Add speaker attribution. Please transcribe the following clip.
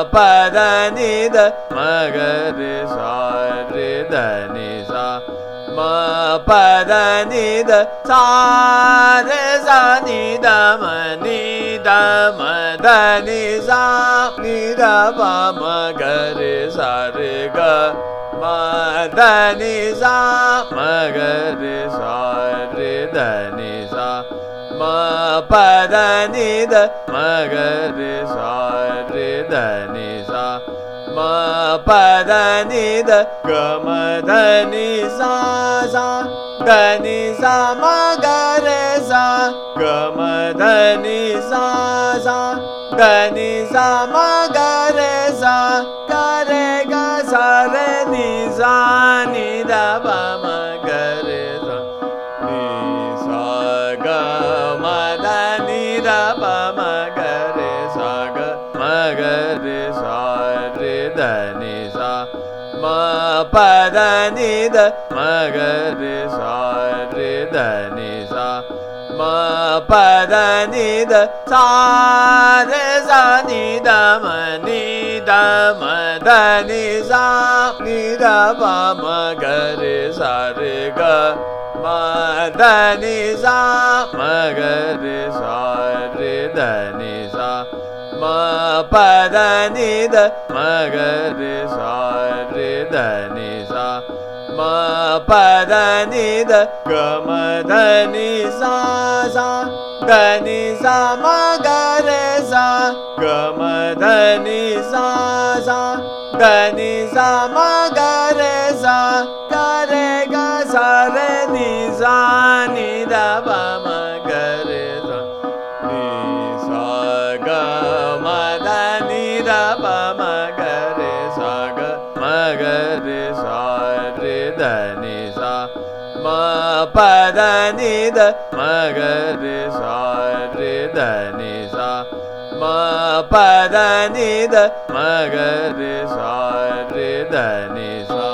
Speaker 1: पद नि द म ग रे सा रे ध नि सा म पद नि द सा रे सा नि द म नि द म द नि सा नि द प म ग रे सा रे ग म द नि सा म ग रे सा रे ध नि सा म पद नि द म ग रे सा रे ध नि सा म पद नि द ग म ध नि सा सा ध नि सा म ग रे सा ग म ध नि सा सा ध नि सा म ग रे सा ग रे ग सा रे नि सा नि द प म ग रे सा नि सा ग म ध नि द प म ग रे सा ग म ग रे सा रे ध नि सा म पद नि द म ग रे सा रे ध नि सा म पद नि द सा रे सा नि द म नि द म ध नि सा नि द प म ग रे सा रे ग म ध नि सा म ग रे सा रे ध नि सा म पद नि द म ग रे सा रे ध नि सा म पद नि द ग म ध नि सा सा ध नि सा म ग रे सा ग म ध नि सा सा ध नि सा म ग रे सा ग रे ग सा रे नि सा नि द प म ग रे सा नि सा ग म ध नि द प म ग रे सा ग म ग रे सा रे ध नि सा म पद नि द म ग रे सा रे ध नि सा म पद नि द म ग रे सा रे ध नि सा